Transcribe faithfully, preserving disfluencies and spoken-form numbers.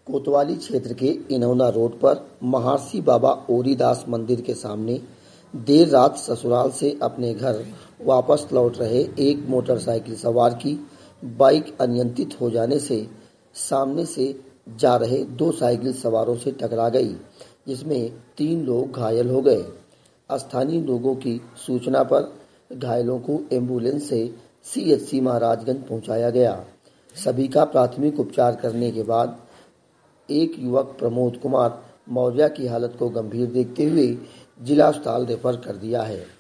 कोतवाली क्षेत्र के इनौना रोड पर महर्षि बाबा ओरीदास मंदिर के सामने देर रात ससुराल से अपने घर वापस लौट रहे एक मोटरसाइकिल सवार की बाइक अनियंत्रित हो जाने से सामने से जा रहे दो साइकिल सवारों से टकरा गई, जिसमें तीन लोग घायल हो गए। स्थानीय लोगों की सूचना पर घायलों को एम्बुलेंस से सीएचसी महाराजगंज पहुंचाया गया। सभी का प्राथमिक उपचार करने के बाद एक युवक प्रमोद कुमार मौर्य की हालत को गंभीर देखते हुए जिला अस्पताल रेफर कर दिया है।